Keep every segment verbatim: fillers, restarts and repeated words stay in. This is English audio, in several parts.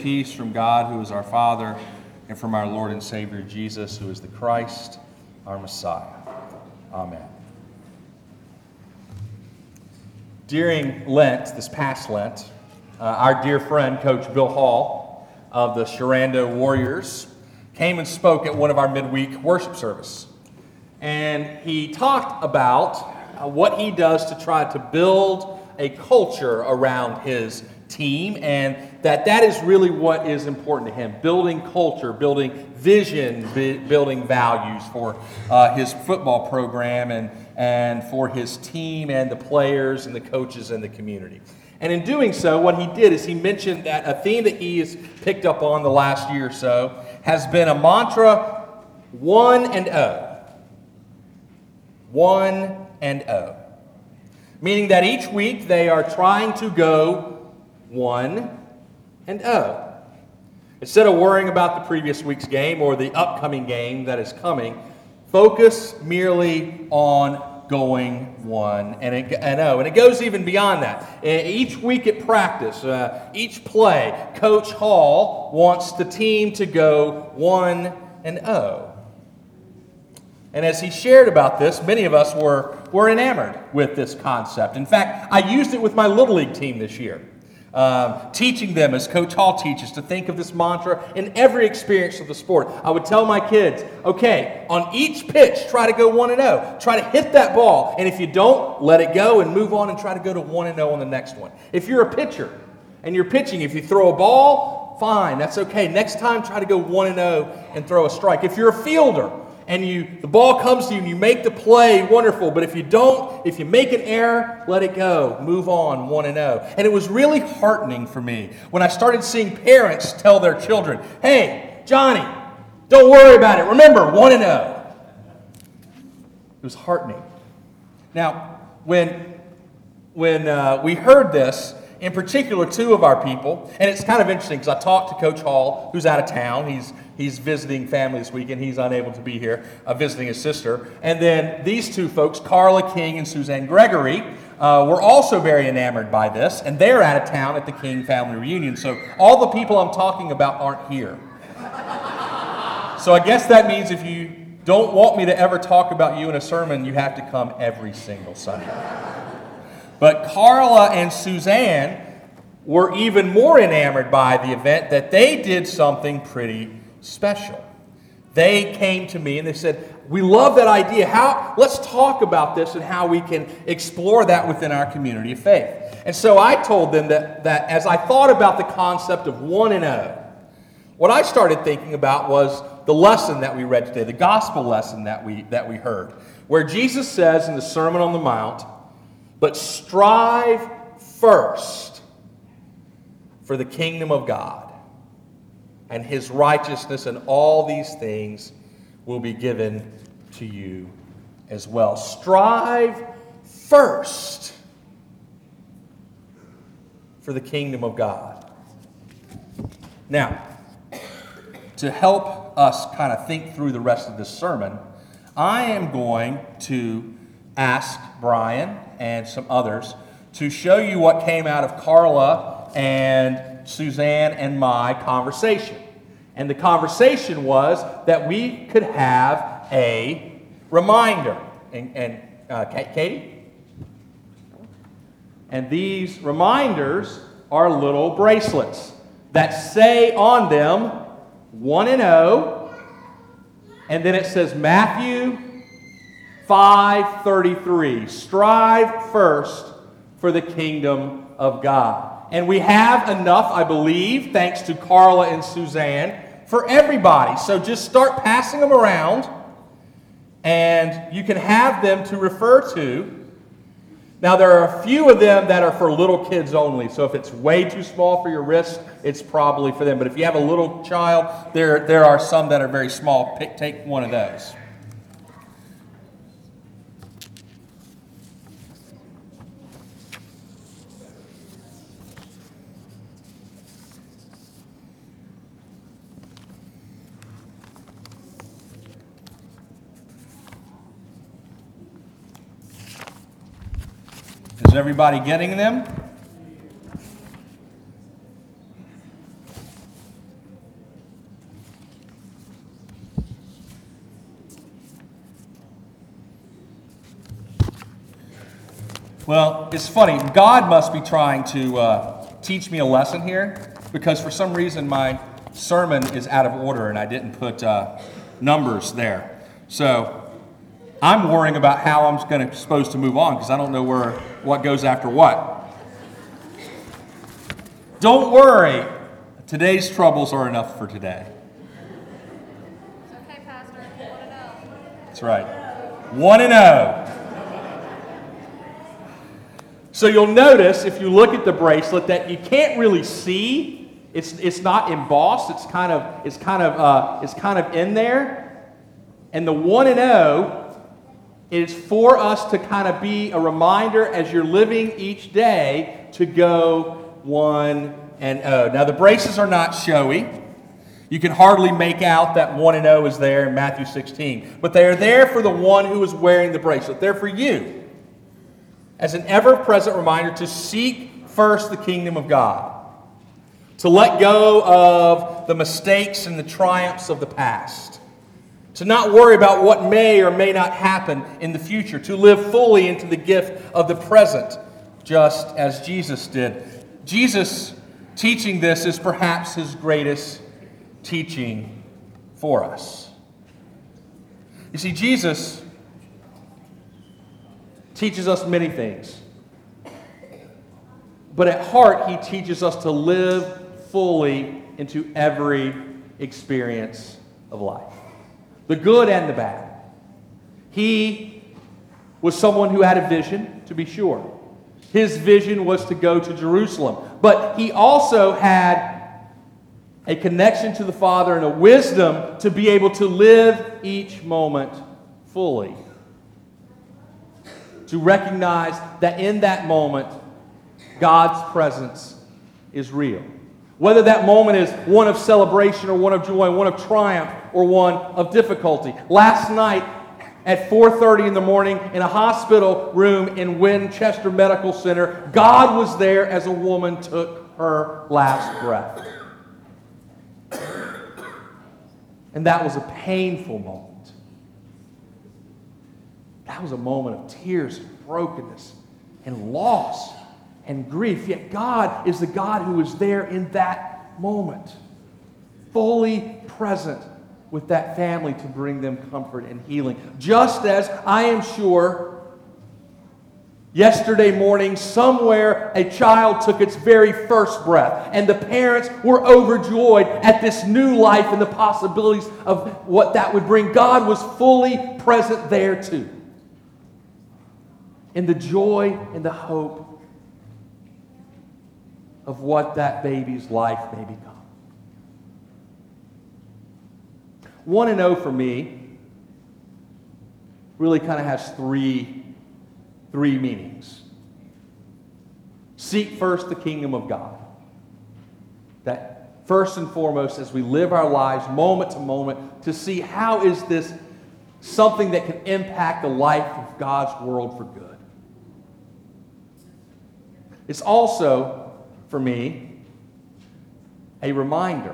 peace from God, who is our Father, and from our Lord and Savior Jesus, who is the Christ, our Messiah. Amen. During Lent, this past Lent, uh, our dear friend, Coach Bill Hall of the Sharando Warriors, came and spoke at one of our midweek worship service. And he talked about uh, what he does to try to build a culture around his team, and that that is really what is important to him. Building culture, building vision, b- building values for uh, his football program and, and for his team and the players and the coaches and the community. And in doing so, what he did is he mentioned that a theme that he has picked up on the last year or so has been a mantra, one and O. One and O. Meaning that each week they are trying to go one and O. Instead of worrying about the previous week's game or the upcoming game that is coming, focus merely on going one and O. And it goes even beyond that. Each week at practice, uh, each play, Coach Hall wants the team to go one and O. And as he shared about this, many of us were, were enamored with this concept. In fact, I used it with my Little League team this year, um, teaching them, as Coach Hall teaches, to think of this mantra in every experience of the sport. I would tell my kids, okay, on each pitch, try to go one and oh. Try to hit that ball, and if you don't, let it go and move on and try to go to one and oh on the next one. If you're a pitcher and you're pitching, if you throw a ball, fine, that's okay. Next time, try to go one and oh and throw a strike. If you're a fielder, and you, the ball comes to you and you make the play, wonderful. But if you don't, if you make an error, let it go. Move on, one and oh. And it was really heartening for me when I started seeing parents tell their children, hey, Johnny, don't worry about it. Remember, one and oh. It was heartening. Now, when, when uh, we heard this, in particular, two of our people, and it's kind of interesting because I talked to Coach Hall, who's out of town. He's He's visiting family this weekend. He's unable to be here, uh, visiting his sister. And then these two folks, Carla King and Suzanne Gregory, uh, were also very enamored by this, and they're out of town at the King family reunion. So all the people I'm talking about aren't here. So I guess that means if you don't want me to ever talk about you in a sermon, you have to come every single Sunday. But Carla and Suzanne were even more enamored by the event that they did something pretty special. They came to me and they said, we love that idea. How? Let's talk about this and how we can explore that within our community of faith. And so I told them that, that as I thought about the concept of one and oh, what I started thinking about was the lesson that we read today, the gospel lesson that we, that we heard, where Jesus says in the Sermon on the Mount, but strive first for the kingdom of God and his righteousness, and all these things will be given to you as well. Strive first for the kingdom of God. Now, to help us kind of think through the rest of this sermon, I am going to ask Brian and some others to show you what came out of Carla and Suzanne and my conversation. And the conversation was that we could have a reminder. And, and uh, Katie? And these reminders are little bracelets that say on them one and oh, and then it says Matthew five thirty-three. Strive first for the kingdom of God. And we have enough, I believe, thanks to Carla and Suzanne, for everybody. So just start passing them around, and you can have them to refer to. Now, there are a few of them that are for little kids only. So if it's way too small for your wrist, it's probably for them. But if you have a little child, there, there are some that are very small. Pick, take one of those. Is everybody getting them? Well, it's funny. God must be trying to uh, teach me a lesson here, because for some reason my sermon is out of order and I didn't put uh, numbers there. So I'm worrying about how I'm going to supposed to move on, because I don't know where what goes after what. Don't worry. Today's troubles are enough for today. It's okay, Pastor. You want to know. That's right. One and oh. So you'll notice, if you look at the bracelet, that you can't really see. It's it's not embossed. It's kind of it's kind of uh, it's kind of in there. And the one and oh is for us to kind of be a reminder as you're living each day to go one and oh. Now the braces are not showy. You can hardly make out that one and oh is there in Matthew sixteen, but they are there for the one who is wearing the bracelet. They're for you, as an ever-present reminder to seek first the kingdom of God, to let go of the mistakes and the triumphs of the past, to not worry about what may or may not happen in the future, to live fully into the gift of the present, just as Jesus did. Jesus teaching this is perhaps his greatest teaching for us. You see, Jesus teaches us many things. But at heart, he teaches us to live fully into every experience of life, the good and the bad. He was someone who had a vision, to be sure. His vision was to go to Jerusalem. But he also had a connection to the Father and a wisdom to be able to live each moment fully. To recognize that in that moment, God's presence is real. Whether that moment is one of celebration or one of joy, one of triumph or one of difficulty. Last night at four thirty in the morning in a hospital room in Winchester Medical Center, God was there as a woman took her last breath. And that was a painful moment. That was a moment of tears and brokenness and loss and grief. Yet God is the God who is there in that moment, fully present with that family to bring them comfort and healing. Just as I am sure yesterday morning somewhere a child took its very first breath and the parents were overjoyed at this new life and the possibilities of what that would bring. God was fully present there too, in the joy and the hope of what that baby's life may become. One and oh for me really kind of has three, three meanings. Seek first the kingdom of God. That first and foremost, as we live our lives moment to moment, to see how is this something that can impact the life of God's world for good. It's also, for me, a reminder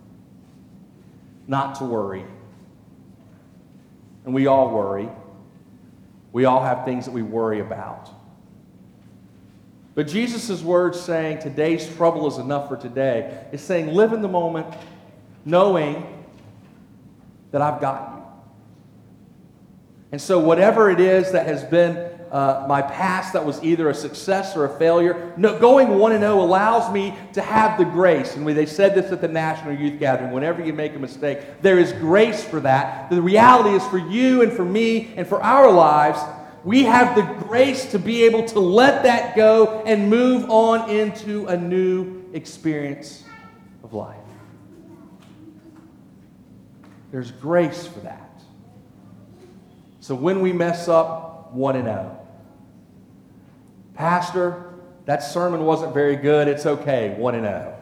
not to worry. And we all worry. We all have things that we worry about. But Jesus' words saying, today's trouble is enough for today, is saying, live in the moment knowing that I've got you. And so whatever it is that has been Uh, my past that was either a success or a failure, no, going one and oh allows me to have the grace. And we, they said this at the National Youth Gathering, whenever you make a mistake, there is grace for that. The reality is for you and for me and for our lives, we have the grace to be able to let that go and move on into a new experience of life. There's grace for that. So when we mess up, one and oh. Pastor, that sermon wasn't very good. It's okay. One and oh.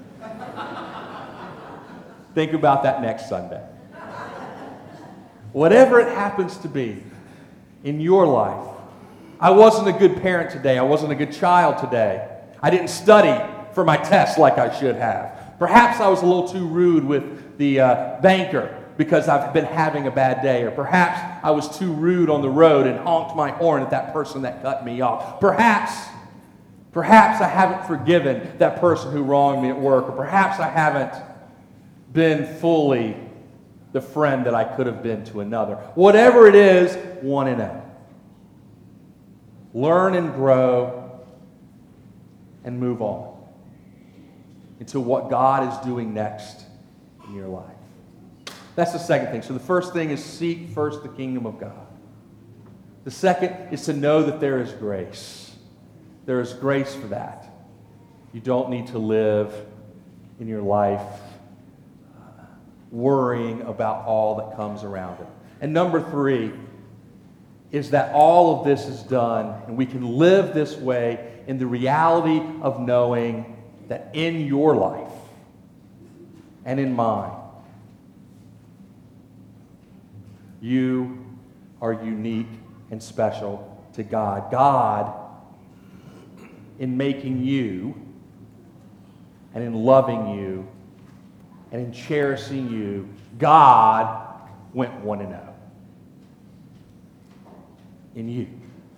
Think about that next Sunday. Whatever it happens to be in your life. I wasn't a good parent today. I wasn't a good child today. I didn't study for my test like I should have. Perhaps I was a little too rude with the uh, banker because I've been having a bad day. Or perhaps I was too rude on the road and honked my horn at that person that cut me off. Perhaps, perhaps I haven't forgiven that person who wronged me at work. Or perhaps I haven't been fully the friend that I could have been to another. Whatever it is, one and oh. Learn and grow and move on into what God is doing next in your life. That's the second thing. So the first thing is seek first the kingdom of God. The second is to know that there is grace. There is grace for that. You don't need to live in your life uh, worrying about all that comes around it. And number three is that all of this is done, and we can live this way in the reality of knowing that in your life and in mine, you are unique and special to God. God, in making you and in loving you and in cherishing you, God went one and oh in you.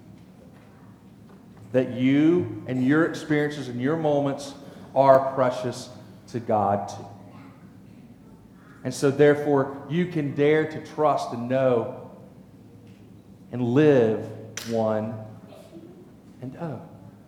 That you and your experiences and your moments are precious to God too. And so therefore, you can dare to trust and know and live one and oh.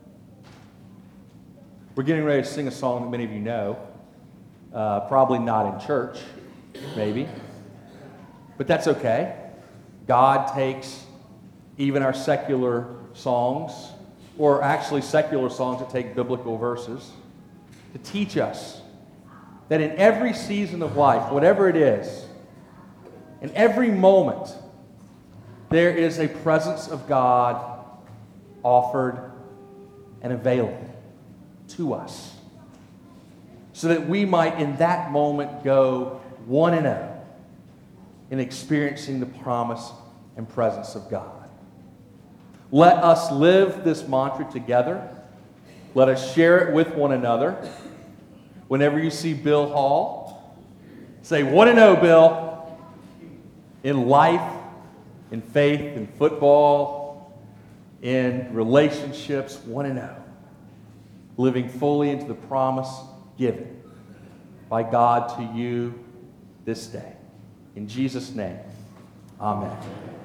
We're getting ready to sing a song that many of you know. Uh, probably not in church, maybe. But that's okay. God takes even our secular songs, or actually secular songs that take biblical verses, to teach us that in every season of life, whatever it is, in every moment, there is a presence of God offered and available to us, so that we might in that moment go one and oh in experiencing the promise and presence of God. Let us live this mantra together. Let us share it with one another. Whenever you see Bill Hall, say, one and oh, Bill. In life, in faith, in football, in relationships, one and oh. Living fully into the promise given by God to you this day. In Jesus' name, amen.